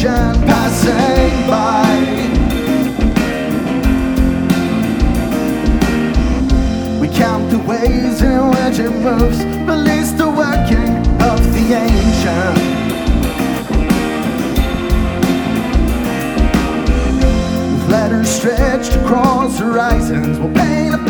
nation passing by. We count the ways in which it moves, release the working of the ancient. With letters stretched across horizons, we'll paint a